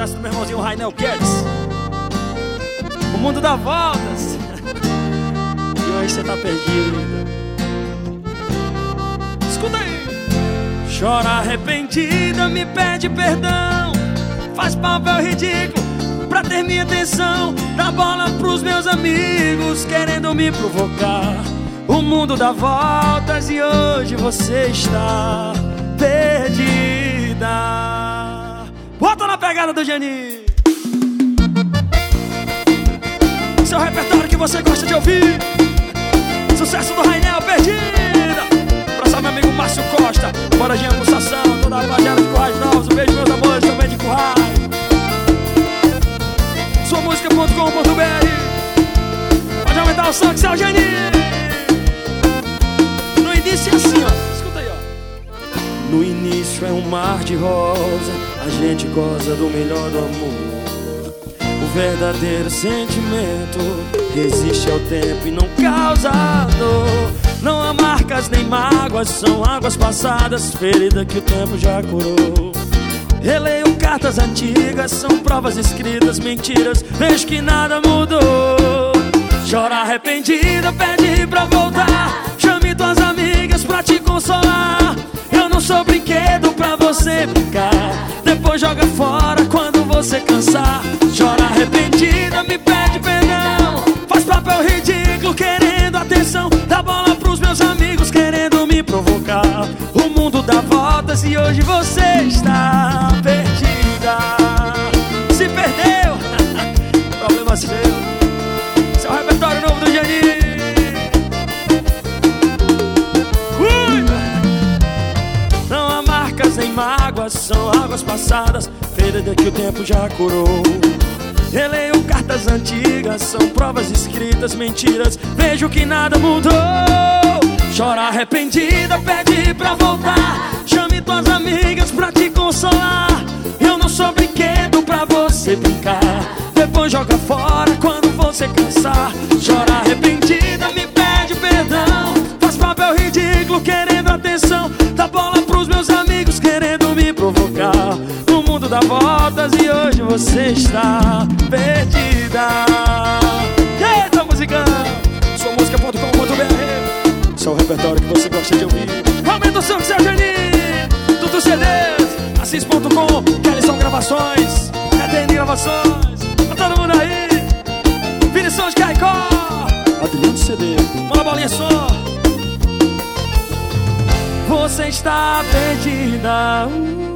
abraço do meu irmãozinho Rainel Guedes. O mundo dá voltas. E hoje você tá perdido. Escuta aí. Chora arrependida, me pede perdão, faz papel ridículo pra ter minha atenção. Dá bola pros meus amigos querendo me provocar. O mundo dá voltas e hoje você está perdida. Bota na pegada do Geni. Seu repertório que você gosta de ouvir. Sucesso do Rainel, Perdida. Pra salve meu amigo Márcio Costa, bora Jean Pulsação, toda a rapaziada de Currais Novos. Um beijo meus amores também de Currais. Suamusica.com.br. Pode aumentar o som que seu Geni. No início é assim, ó. Escuta aí, ó. No início é um mar de rosa, a gente goza do melhor do amor. O verdadeiro sentimento resiste ao tempo e não causa dor. Não há marcas nem mágoas, são águas passadas, ferida que o tempo já curou. Releio cartas antigas, são provas escritas, mentiras, vejo que nada mudou. Chora arrependida, pede pra voltar, chame tuas amigas pra te consolar. Eu não sou brinquedo pra você brincar, depois joga fora quando você cansar. Chora arrependida, me pede perdão, faz papel ridículo querendo atenção. Dá bola pros meus amigos querendo me provocar. O mundo dá voltas e hoje você está perdida. Se perdeu, problema seu. Seu repertório novo do Geni. Não há marcas nem mágoas, são águas passadas, ferida que o tempo já curou. Releio cartas antigas, são provas escritas, mentiras, vejo que nada mudou. Chora arrependida, pede pra voltar, chame tuas amigas pra te consolar. Eu não sou brinquedo pra você brincar, depois joga fora quando você cansar. Chora arrependida, me pede perdão, faz papel ridículo querendo atenção. Dá bola pros meus amigos querendo me provocar. O mundo dá voltas e hoje você está perdida. Eita, musicão! Suamusica.com.br. Seu repertório que você gosta de ouvir. Aumenta o som que seu Geni. Tudo CDs, Assis.com, Kellyson Gravações, ETN Gravações. Tá todo mundo aí. Vinição de Caicó, Adriano CD. Manda bolinha só. Você está perdida.